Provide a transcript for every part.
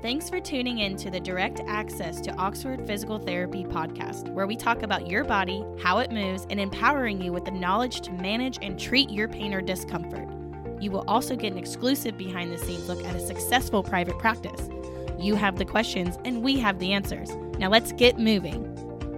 Thanks for tuning in to the Direct Access to Oxford Physical Therapy podcast, where we talk about your body, how it moves, and empowering you with the knowledge to manage and treat your pain or discomfort. You will also get an exclusive behind-the-scenes look at a successful private practice. You have the questions, and we have the answers. Now let's get moving.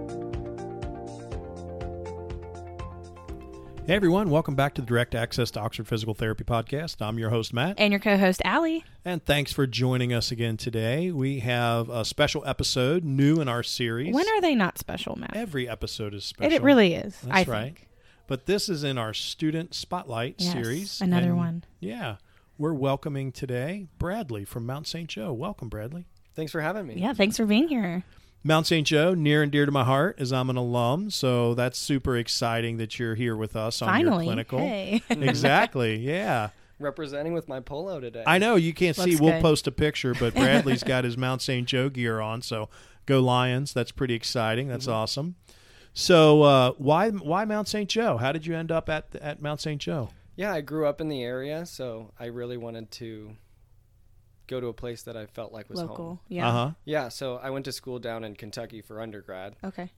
Hey everyone, welcome back to the Direct Access to Oxford Physical Therapy podcast. I'm your host, Matt. And your co-host, Allie. And thanks for joining us again today. We have a special episode, new in our series. When are they not special, Matt? Every episode is special. It really is, That's I right. think. But this is in our Student Spotlight series. Another And, one. Yeah. We're welcoming today Bradley from Mount St. Joe. Welcome, Bradley. Thanks for having me. Yeah, thanks for being here. Mount St. Joe, near and dear to my heart, as I'm an alum. So that's super exciting that you're here with us on Finally. your clinical. Hey. Exactly. Yeah. Representing with my polo today. I know you can't see. Looks We'll good. post a picture, but Bradley's got his Mount St. Joe gear on. So go Lions. That's pretty exciting. That's awesome. So why Mount St. Joe? How did you end up at Mount St. Joe? Yeah, I grew up in the area, so I really wanted to go to a place that I felt like was Local. home. Yeah. Uh-huh. Yeah, so I went to school down in Kentucky for undergrad. Okay.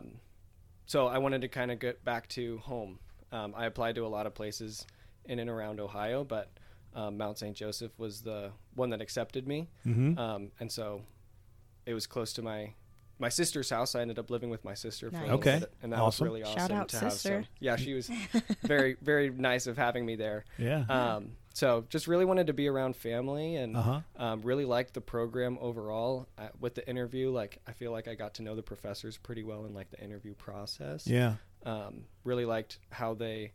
So I wanted to kind of get back to home. I applied to a lot of places in and around Ohio, but Mount St. Joseph was the one that accepted me. Mm-hmm. And so it was close to my sister's house. I ended up living with my sister for a Nice. little Okay. bit, and that Awesome. was really awesome Shout out, to have sister. some. Yeah, she was very, very nice of having me there. Yeah. So just really wanted to be around family and Uh-huh. really liked the program overall. With the interview, I feel like I got to know the professors pretty well in the interview process. Yeah. Really liked how they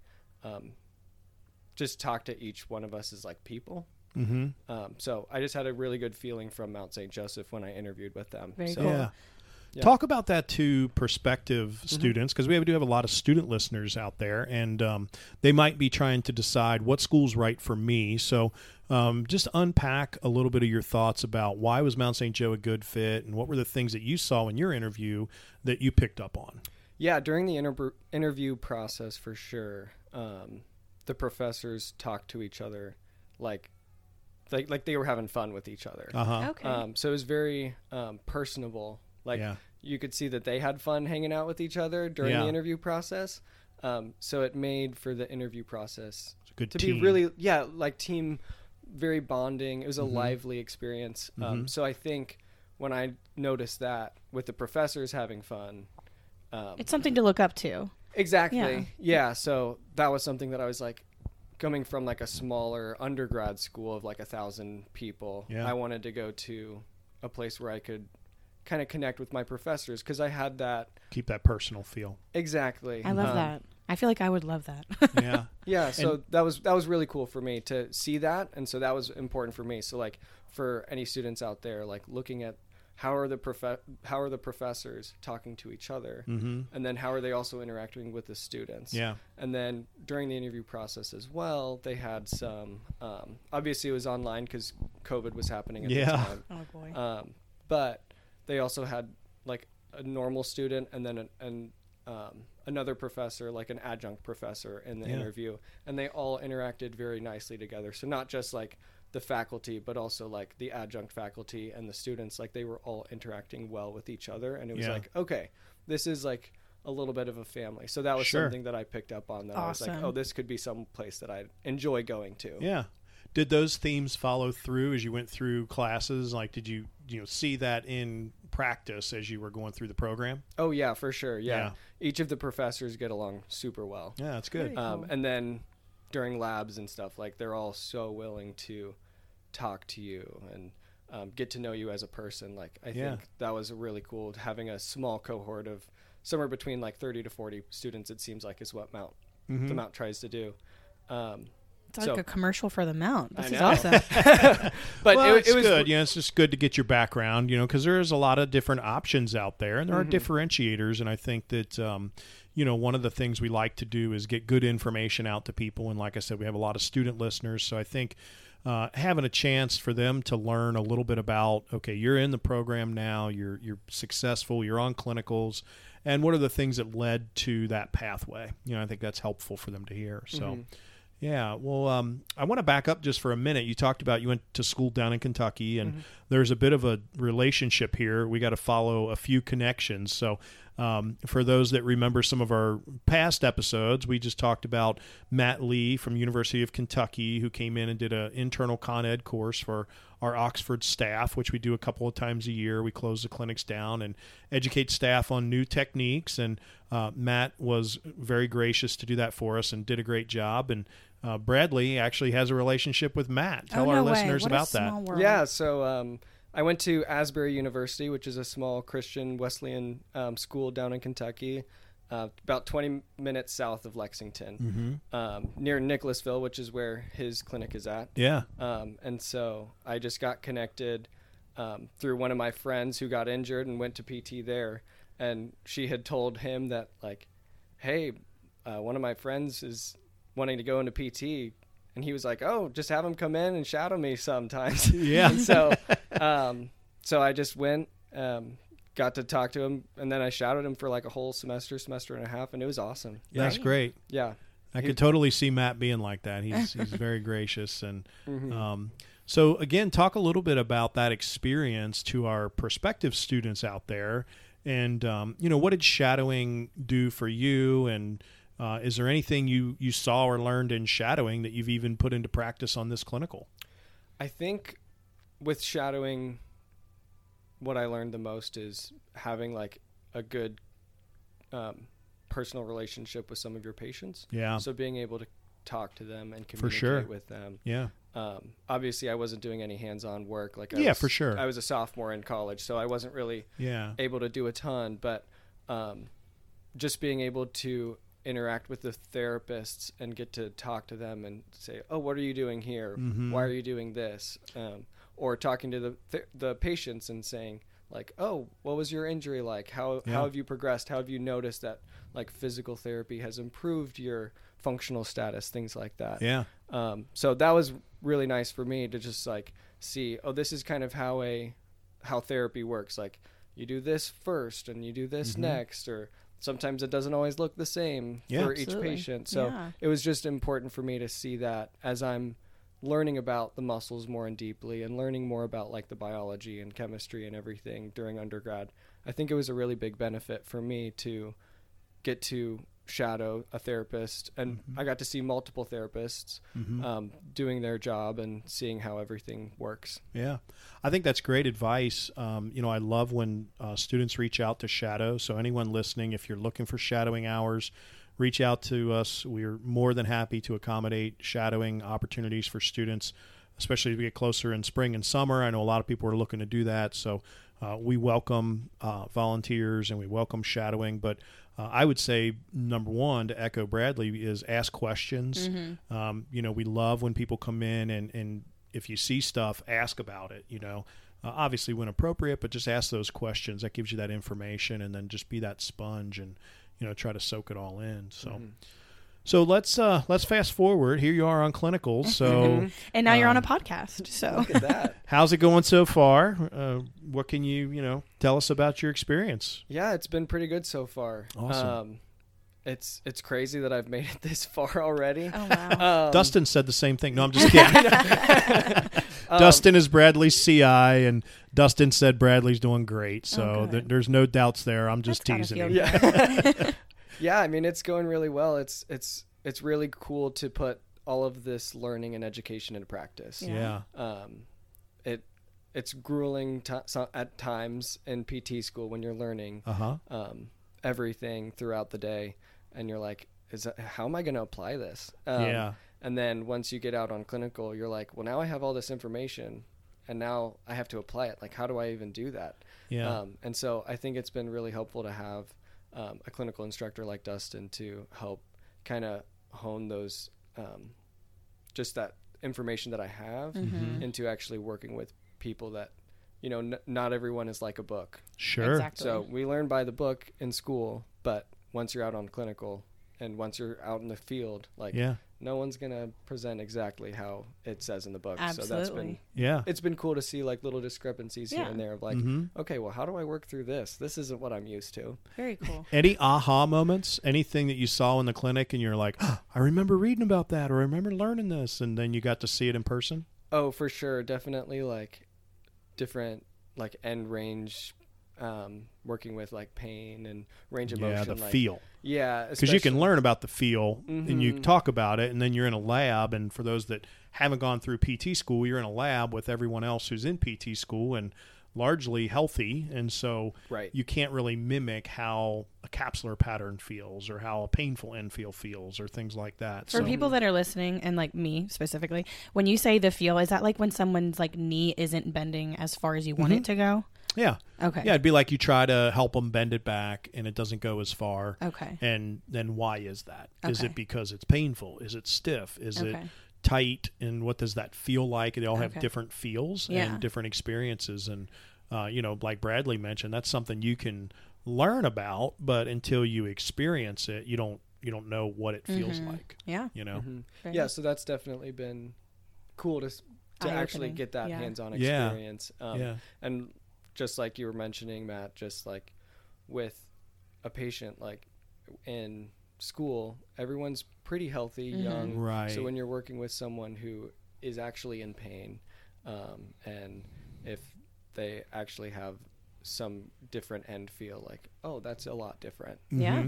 just talked to each one of us as people. Mm-hmm. So I just had a really good feeling from Mount St. Joseph when I interviewed with them. Very So, cool. Yeah. Yeah. Talk about that to prospective students, because we do have a lot of student listeners out there, and they might be trying to decide what school's right for me. So just unpack a little bit of your thoughts about why was Mount St. Joe a good fit, and what were the things that you saw in your interview that you picked up on? Yeah, during the interview process, for sure, the professors talked to each other like they were having fun with each other. Uh-huh. Okay. So it was very personable. Yeah. You could see that they had fun hanging out with each other during Yeah. the interview process. So it made for the interview process It's a good to team. be really, team, very bonding. It was a lively experience. So I think when I noticed that with the professors having fun, It's something to look up to. exactly. Yeah. So that was something that I was coming from a smaller undergrad school of 1,000 people. Yeah. I wanted to go to a place where I could kind of connect with my professors because I had that. Keep that personal feel. Exactly. I love that. I feel like I would love that. Yeah. Yeah, so that was really cool for me to see that, and so that was important for me. So for any students out there, looking at how are the professors talking to each other, and then how are they also interacting with the students? Yeah. And then during the interview process as well, they had some. Obviously, it was online because COVID was happening at the time. Oh boy. But they also had a normal student and then another professor, an adjunct professor in the interview, and they all interacted very nicely together. So not just the faculty, but also the adjunct faculty and the students, they were all interacting well with each other. And it was okay, this is a little bit of a family. So that was Sure. something that I picked up on that Awesome. I was this could be some place that I'd enjoy going to. Yeah. Did those themes follow through as you went through classes? Did you see that in practice as you were going through the program? Oh yeah, for sure. Yeah. Yeah. Each of the professors get along super well. Yeah, that's good. Very cool. And then during labs and stuff, they're all so willing to talk to you and get to know you as a person. I think that was really cool, having a small cohort of somewhere between 30 to 40 students. It seems is what the Mount tries to do. It's like a commercial for the Mount. This I is know. awesome. But well, it it's was good. It's just good to get your background, because there's a lot of different options out there, and there are differentiators. And I think that, one of the things we like to do is get good information out to people. And like I said, we have a lot of student listeners. So I think having a chance for them to learn a little bit about, okay, you're in the program now, you're successful, you're on clinicals, and what are the things that led to that pathway? I think that's helpful for them to hear. So. Yeah. Well, I want to back up just for a minute. You talked about you went to school down in Kentucky, and there's a bit of a relationship here. We got to follow a few connections. So for those that remember some of our past episodes, we just talked about Matt Lee from University of Kentucky, who came in and did an internal Con Ed course for our Oxford staff, which we do a couple of times a year. We close the clinics down and educate staff on new techniques. And Matt was very gracious to do that for us and did a great job. And Bradley actually has a relationship with Matt. Tell our listeners about that. World. Yeah, so I went to Asbury University, which is a small Christian Wesleyan school down in Kentucky, about 20 minutes south of Lexington, near Nicholasville, which is where his clinic is at. Yeah. And so I just got connected through one of my friends who got injured and went to PT there. And she had told him that, like, hey, one of my friends is wanting to go into PT. And he was like, oh, just have him come in and shadow me sometimes. Yeah. And so I just went, got to talk to him, and then I shadowed him for like a whole semester and a half, and it was awesome. That's great. Yeah. I could totally see Matt being like that. He's very gracious. And so, again, talk a little bit about that experience to our prospective students out there. And, what did shadowing do for you? And is there anything you saw or learned in shadowing that you've even put into practice on this clinical? I think with shadowing, what I learned the most is having like a good personal relationship with some of your patients. Yeah. So being able to talk to them and communicate with them. Yeah. Obviously, I wasn't doing any hands-on work. For sure. I was a sophomore in college, so I wasn't really able to do a ton. But just being able to interact with the therapists and get to talk to them and say, oh, what are you doing here? Why are you doing this? Or talking to the patients and saying, like, oh, what was your injury like? How have you progressed? How have you noticed that, like, physical therapy has improved your functional status, things like that. Yeah. So that was really nice for me to just, like, see, oh, this is kind of how therapy works. Like, you do this first and you do this next, or sometimes it doesn't always look the same for each patient. So it was just important for me to see that as I'm learning about the muscles more and deeply and learning more about, like, the biology and chemistry and everything during undergrad. I think it was a really big benefit for me to get to shadow a therapist, and I got to see multiple therapists doing their job and seeing how everything works. Yeah, I think that's great advice. I love when students reach out to shadow. So anyone listening, if you're looking for shadowing hours, reach out to us. We're more than happy to accommodate shadowing opportunities for students, especially as we get closer in spring and summer. I know a lot of people are looking to do that. So we welcome volunteers and we welcome shadowing. But I would say, number one, to echo Bradley, is ask questions. We love when people come in and if you see stuff, ask about it, obviously when appropriate, but just ask those questions. That gives you that information, and then just be that sponge and, try to soak it all in. So let's fast forward. Here you are on clinicals. So and now you're on a podcast. So look at that. How's it going so far? What can you tell us about your experience? Yeah, it's been pretty good so far. Awesome. It's crazy that I've made it this far already. Oh wow. Dustin said the same thing. No, I'm just kidding. Dustin is Bradley's CI, and Dustin said Bradley's doing great. So there's no doubts there. I'm just teasing him. Yeah. Yeah, I mean, it's going really well. It's really cool to put all of this learning and education into practice. Yeah. It's grueling at times in PT school when you're learning everything throughout the day, and you're like, how am I going to apply this? And then once you get out on clinical, you're like, well, now I have all this information, and now I have to apply it. Like, how do I even do that? Yeah. And so I think it's been really helpful to have a clinical instructor like Dustin to help kind of hone those, just that information that I have into actually working with people that, not everyone is like a book. Sure. Exactly. So we learn by the book in school, but once you're out on clinical and once you're out in the field, like no one's gonna present exactly how it says in the book. Absolutely. So it's been cool to see like little discrepancies here and there of like, Mm-hmm. okay, well, how do I work through this? This isn't what I'm used to. Very cool. Any aha moments? Anything that you saw in the clinic and you're like, oh, I remember reading about that, or I remember learning this, and then you got to see it in person? Oh, for sure. Definitely like different like end range, working with like pain and range of motion. Yeah, the like, feel. Yeah. Because you can learn about the feel and you Mhm. talk about it, and then you're in a lab. And for those that haven't gone through PT school, you're in a lab with everyone else who's in PT school and largely healthy. And so Right. you can't really mimic how a capsular pattern feels or how a painful end feel feels or things like that. For people that are listening, and like me specifically, when you say the feel, is that like when someone's like knee isn't bending as far as you want it to go? Yeah. Okay. Yeah, it'd be like you try to help them bend it back and it doesn't go as far. Okay. And then why is that? Is Okay. it because it's painful? Is it stiff? Is it tight? And what does that feel like? They all have different feels and different experiences. And, like Bradley mentioned, that's something you can learn about, but until you experience it, you don't know what it feels like. Yeah. Yeah. So that's definitely been cool to actually get that hands-on experience. And just like you were mentioning, Matt, just like with a patient, like in school, everyone's pretty healthy, young. Right. So when you're working with someone who is actually in pain, and if they actually have some different end feel, like, oh, that's a lot different. Yeah.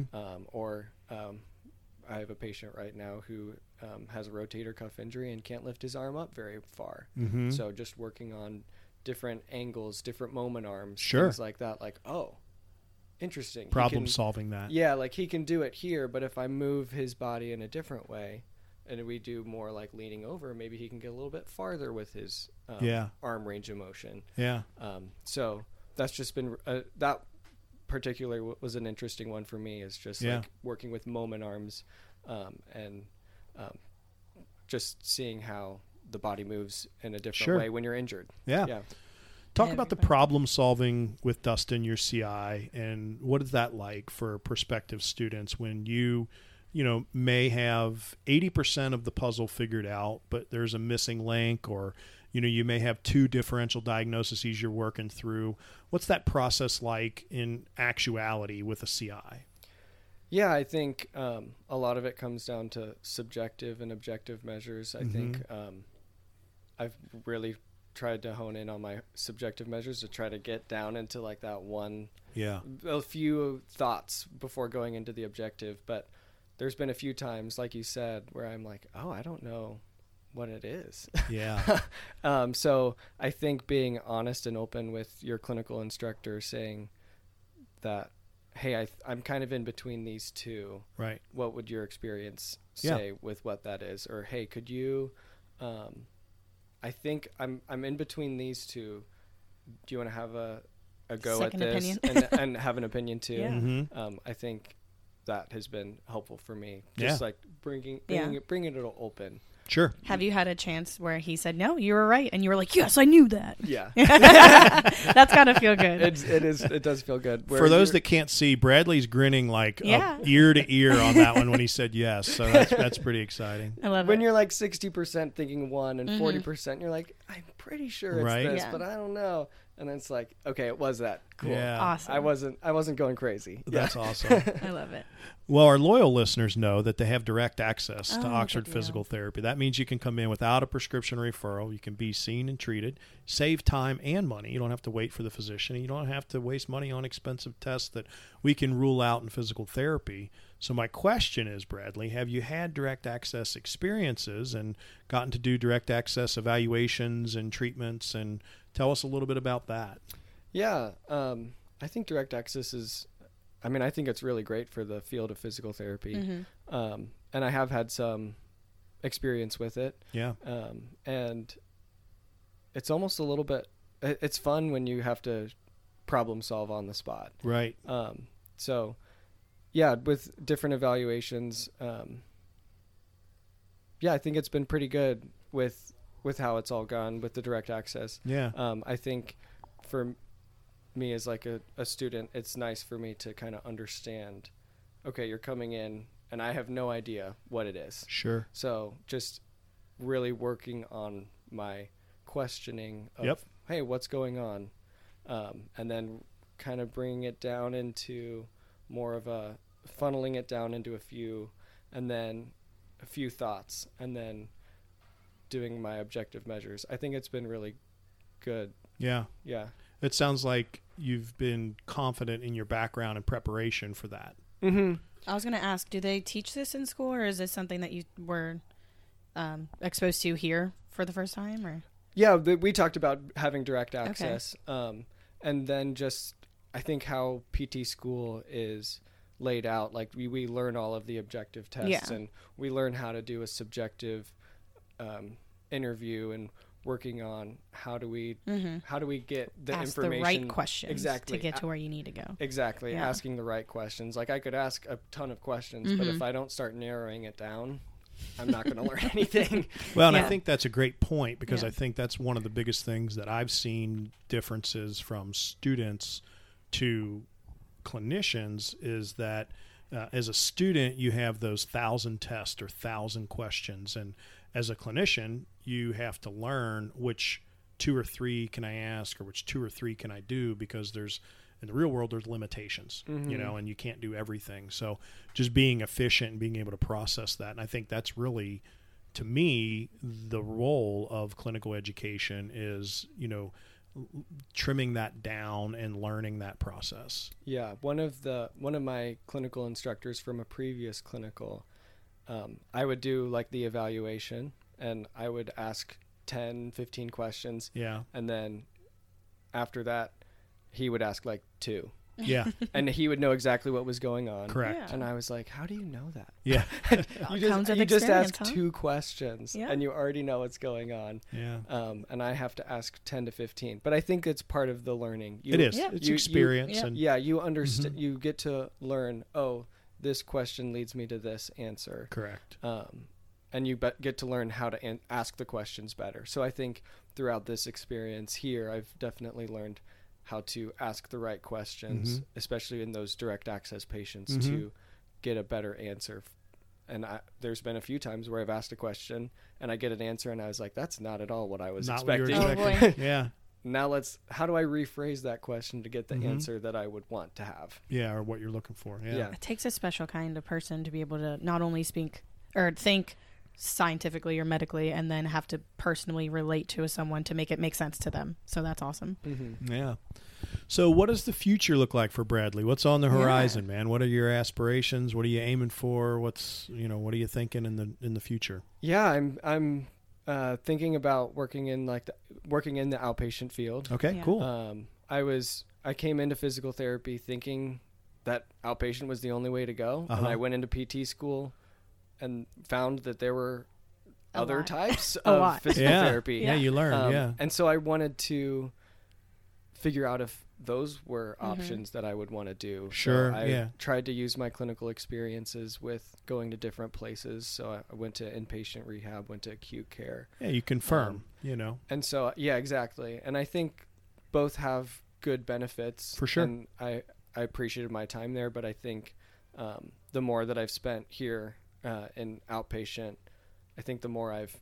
I have a patient right now who has a rotator cuff injury and can't lift his arm up very far. Mm-hmm. So just working on different angles, different moment arms, Sure. things like that. Like, oh, interesting. Problem solving that. Yeah, like he can do it here, but if I move his body in a different way and we do more like leaning over, maybe he can get a little bit farther with his arm range of motion. Yeah. So that's just been that particular was an interesting one for me, is just like working with moment arms, and just seeing how the body moves in a different way when you're injured. Yeah. Talk about the problem solving with Dustin, your CI, and what is that like for prospective students when you may have 80% of the puzzle figured out, but there's a missing link, or you may have two differential diagnoses you're working through. What's that process like in actuality with a CI? Yeah, I think a lot of it comes down to subjective and objective measures. I think I've really tried to hone in on my subjective measures to try to get down into like that one, a few thoughts before going into the objective. But there's been a few times, like you said, where I'm like, oh, I don't know what it is. Yeah. So I think being honest and open with your clinical instructor, saying that, hey, I'm kind of in between these two. Right. What would your experience say with what that is? Or, hey, could you, I think I'm in between these two. Do you want to have a go Second at this and have an opinion too? Yeah. Mm-hmm. I think that has been helpful for me. Just like bringing it open. Sure. Have you had a chance where he said, no, you were right, and you were like, yes, I knew that? Yeah. That's got to feel good. It does feel good. For those that can't see, Bradley's grinning like ear to ear on that one when he said yes. So that's pretty exciting. I love it. When you're like 60% thinking one and 40%, you're like, I'm pretty sure it's this, but I don't know. And then it's like, okay, it was that. Cool. Yeah. Awesome. I wasn't going crazy. That's awesome. I love it. Well, our loyal listeners know that they have direct access to Oxford good Physical Therapy. That means you can come in without a prescription referral. You can be seen and treated, save time and money. You don't have to wait for the physician. You don't have to waste money on expensive tests that we can rule out in physical therapy. So my question is, Bradley, have you had direct access experiences and gotten to do direct access evaluations and treatments? And tell us a little bit about that. Yeah. I think direct access I think it's really great for the field of physical therapy. Mm-hmm. And I have had some experience with it. Yeah. And it's almost a little bit, it's fun when you have to problem solve on the spot. Right. So yeah, with different evaluations, I think it's been pretty good with how it's all gone with the direct access. Yeah. I think for me as like a student, it's nice for me to kind of understand, okay, you're coming in and I have no idea what it is. Sure. So just really working on my questioning of, Yep. hey, what's going on? And then kind of bringing it down into more of a funneling it down into a few, and then a few thoughts, and then doing my objective measures. I think it's been really good. Yeah. Yeah. It sounds like you've been confident in your background and preparation for that. Mm-hmm. I was going to ask, do they teach this in school, or is this something that you were exposed to here for the first time? Or Yeah, we talked about having direct access. And then just, I think how PT school is laid out, like we learn all of the objective tests, and we learn how to do a subjective interview, and working on how do we get the ask information, the right questions exactly to get to where you need to go. Exactly. Yeah. Asking the right questions. Like I could ask a ton of questions, but if I don't start narrowing it down, I'm not going to learn anything. Well, and I think that's a great point, because Yeah. I think that's one of the biggest things that I've seen differences from students to clinicians is that as a student, you have those 1,000 tests or 1,000 questions. And as a clinician, you have to learn which 2 or 3 can I ask, or which 2 or 3 can I do, because in the real world, there's limitations, and you can't do everything. So just being efficient and being able to process that. And I think that's really, to me, the role of clinical education is, trimming that down and learning that process. Yeah. One of my clinical instructors from a previous clinical, I would do like the evaluation, and I would ask 10, 15 questions. Yeah. And then after that, he would ask like 2. Yeah. And he would know exactly what was going on. Correct. Yeah. And I was like, how do you know that? Yeah. Comes with you just ask experience, huh? 2 questions, Yeah. and you already know what's going on. Yeah. And I have to ask 10 to 15. But I think it's part of the learning. It is. Yeah. It's You- experience. you- and Yeah, you understand. You get to learn, oh, this question leads me to this answer. Correct. And you get to learn how to ask the questions better. So I think throughout this experience here, I've definitely learned how to ask the right questions, especially in those direct access patients, to get a better answer. And there's been a few times where I've asked a question and I get an answer, and I was like, that's not at all what I was Not what you were expecting. Oh, expecting. Yeah. Now how do I rephrase that question to get the answer that I would want to have? Yeah. Or what you're looking for. Yeah. Yeah. It takes a special kind of person to be able to not only speak or think scientifically or medically, and then have to personally relate to someone to make it make sense to them. So that's awesome. Yeah. So what does the future look like for Bradley? What's on the horizon, man? What are your aspirations? What are you aiming for? What are you thinking in the future? Yeah, I'm thinking about working in the outpatient field. Okay, Yeah. cool. I came into physical therapy thinking that outpatient was the only way to go, and I went into PT school and found that there were other lot. types A of lot. physical therapy. Yeah, you learn. And so I wanted to figure out if those were options that I would want to do. Sure, So I yeah. tried to use my clinical experiences with going to different places. So I went to inpatient rehab, went to acute care. Yeah, you confirm, And so, yeah, exactly. And I think both have good benefits. For sure. And I appreciated my time there, but I think the more that I've spent here in outpatient, I think the more I've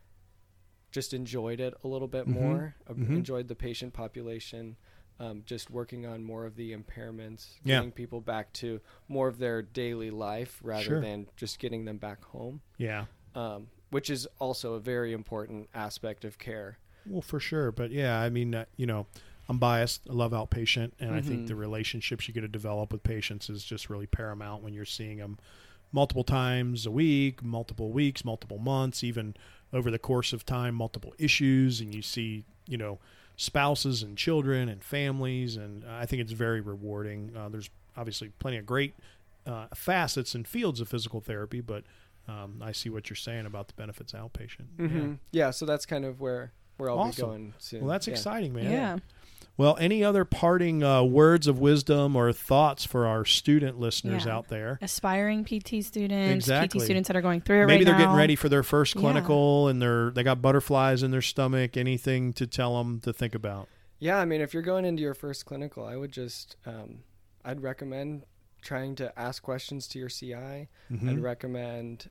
just enjoyed it a little bit more. I've enjoyed the patient population, just working on more of the impairments, getting people back to more of their daily life rather than just getting them back home. Yeah. Which is also a very important aspect of care. Well, for sure. But yeah, I mean, I'm biased. I love outpatient, and I think the relationships you get to develop with patients is just really paramount when you're seeing them multiple times a week, multiple weeks, multiple months, even over the course of time, multiple issues, and you see, spouses and children and families, and I think it's very rewarding. There's obviously plenty of great facets and fields of physical therapy, but I see what you're saying about the benefits of outpatient. Yeah, so that's kind of where I'll Awesome. be going soon. Well, that's exciting, man. Yeah. Well, any other parting words of wisdom or thoughts for our student listeners Yeah. out there? Aspiring PT students, Exactly. PT students that are going through it Maybe right they're now. getting ready for their first Yeah. clinical and they got butterflies in their stomach. Anything to tell them to think about? Yeah, I mean, if you're going into your first clinical, I would just, I'd recommend trying to ask questions to your CI. Mm-hmm. I'd recommend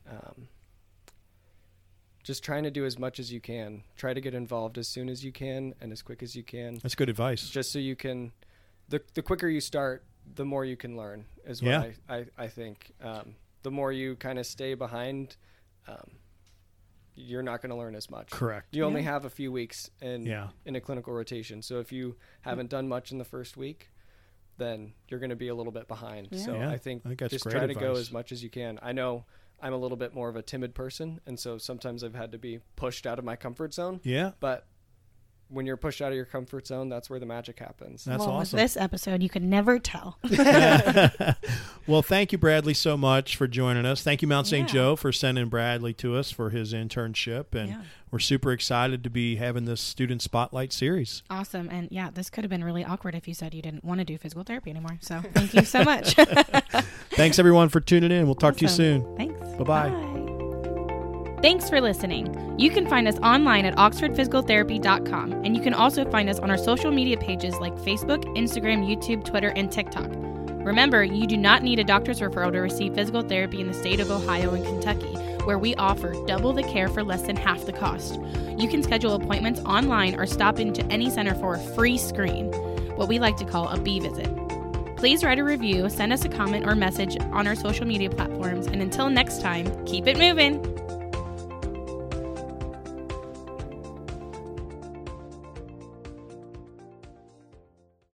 just trying to do as much as you can. Try to get involved as soon as you can and as quick as you can. That's good advice. Just so you can, the quicker you start, the more you can learn is what I think. The more you kind of stay behind, you're not going to learn as much. Correct. You only have a few weeks in a clinical rotation. So if you haven't done much in the first week, then you're going to be a little bit behind. Yeah. So I think just try to go as much as you can. I know I'm a little bit more of a timid person, and so sometimes I've had to be pushed out of my comfort zone. Yeah. But when you're pushed out of your comfort zone, that's where the magic happens. That's awesome. With this episode, you could never tell. Well, thank you, Bradley, so much for joining us. Thank you, Mount St. Joe, for sending Bradley to us for his internship. And we're super excited to be having this Student Spotlight series. Awesome. And this could have been really awkward if you said you didn't want to do physical therapy anymore. So thank you so much. Thanks, everyone, for tuning in. We'll talk to you soon. Thanks. Bye-bye. Bye. Thanks for listening. You can find us online at oxfordphysicaltherapy.com, and you can also find us on our social media pages like Facebook, Instagram, YouTube, Twitter, and TikTok. Remember, you do not need a doctor's referral to receive physical therapy in the state of Ohio and Kentucky, where we offer double the care for less than half the cost. You can schedule appointments online or stop into any center for a free screen, what we like to call a B visit. Please write a review, send us a comment or message on our social media platforms, and until next time, keep it moving.